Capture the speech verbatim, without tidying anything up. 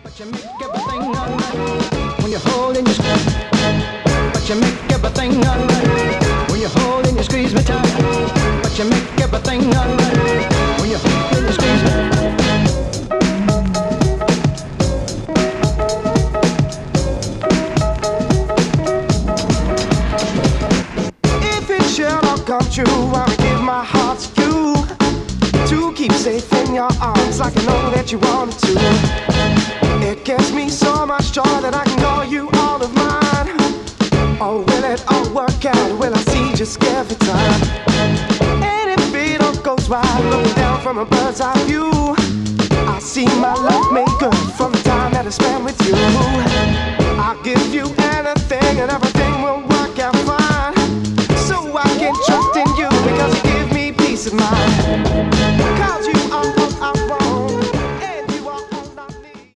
But you make everything alright when you hold and you squeeze. But you make everything alright when you hold and you squeeze me tight. But you make everything alright when you hold and you squeeze me. If it shall all come true, I'll give my heart to you to keep safe in your arms like I know that you want it to. It gives me so much joy that I can call you all of mine. Oh, will it all work out? Will I see just every time? And if it all goes right, looking down from a bird's eye